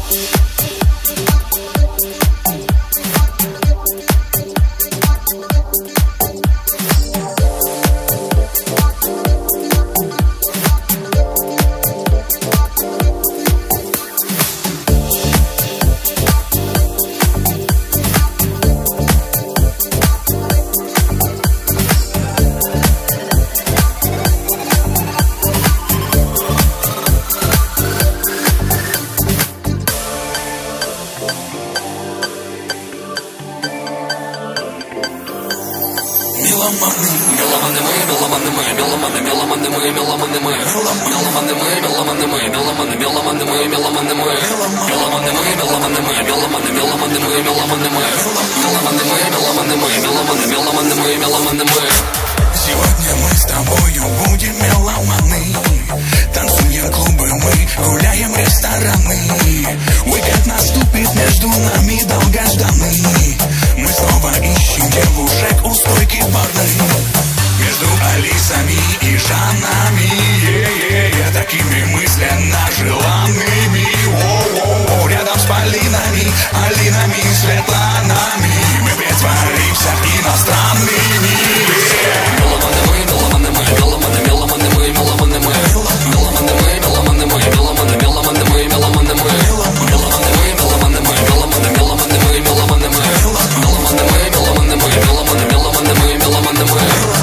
Сегодня мы с тобою будем меломаны. Танцуем клубы мы, гуляем рестораны. Уикенд наступит, между нами долгожданный. Мы снова ищем девушек у стойки барной. Между Алисами и Жаннами, такими мысленно желанными. Рядом с Полинами, Алинами, Светланами мы притворимся иностранными. Меломаны мы, меломаны мы, меломаны, меломаны мы, меломаны мы, меломаны мы, меломаны мы, меломаны, меломаны мы, меломаны мы, меломаны мы, меломаны мы, меломаны, меломаны мы, меломаны мы, меломаны мы, меломаны мы, меломаны, меломаны мы, меломаны мы.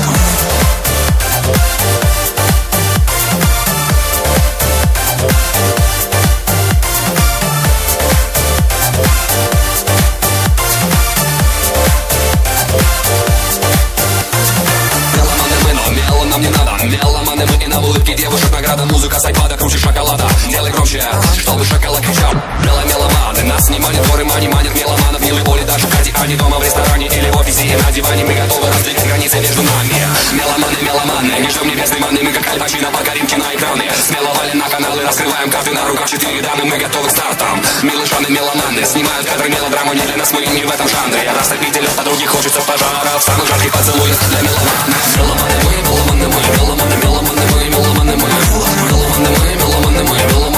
Нам не надо, меломаны мы и на улыбке девушек награда. Музыка с айпада круче шоколада. Делай громче, чтобы шоколад кричал. Меломаны, нас не манит, горы мани манит меломанов. Милый Оли, даже Кати, они дома в ресторане или в офисе и на диване. Мы готовы раздвигать границы между нами. Меломаны, не ждем небесной маны. Мы как Аль Пачино покорим киноэкраны. Смело валим на каналы, раскрываем карты на руках 4 дамы. Мы готовы к стартам. Милые шаны меломаны снимают кадры мелодраму. Не для нас, мы не в этом жанре. Растопить лед, а других хочется пожаров. Самый жаркий поцелуй для меломана. Меломаны мы, меломаны мы, меломаны, меломаны мы, меломаны мы, меломаны мы, меломаны мы, меломаны.